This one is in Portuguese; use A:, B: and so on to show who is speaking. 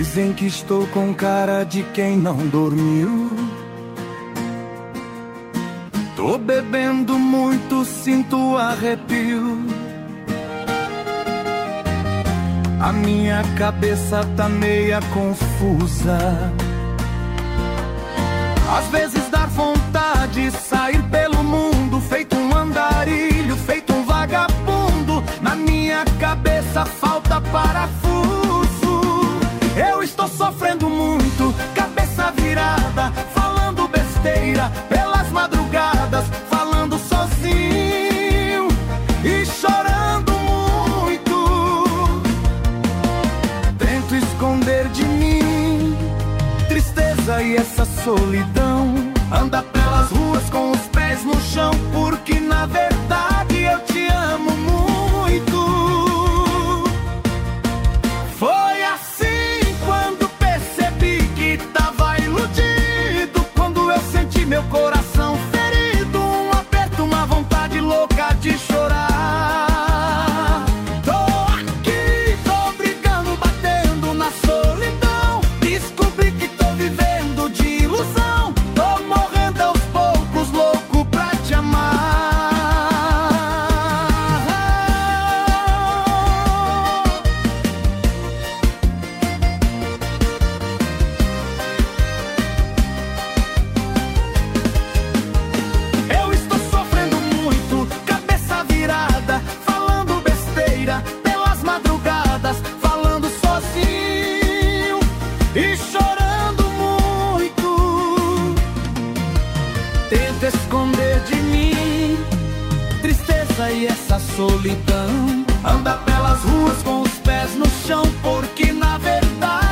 A: Dizem que estou com cara de quem não dormiu. Tô bebendo muito, sinto arrepio. A minha cabeça tá meia confusa. Às vezes dá vontade de sair pelo mundo, feito um andarilho, feito um vagabundo. Na minha cabeça falta parafuso. Eu estou sofrendo muito, cabeça virada, falando besteira pelas madrugadas, falando sozinho e chorando muito. Tento esconder de mim tristeza e essa solidão. Anda pelas ruas com os pés no chão, porque na verdade eu te amo muito. Foi assim quando percebi que tava iludido, quando eu senti meu coração ferido, um aperto, uma vontade louca de chorar. Tô aqui, tô brigando, batendo na solidão. Descobri que tô vivendo de ilusão. Tô morrendo aos poucos, louco pra te amar. Eu estou sofrendo muito, cabeça virada, falando besteira pelas madrugadas, falando sozinho e chorando muito. Tento esconder de mim tristeza e essa solidão. Anda pelas ruas com os pés no chão, porque na verdade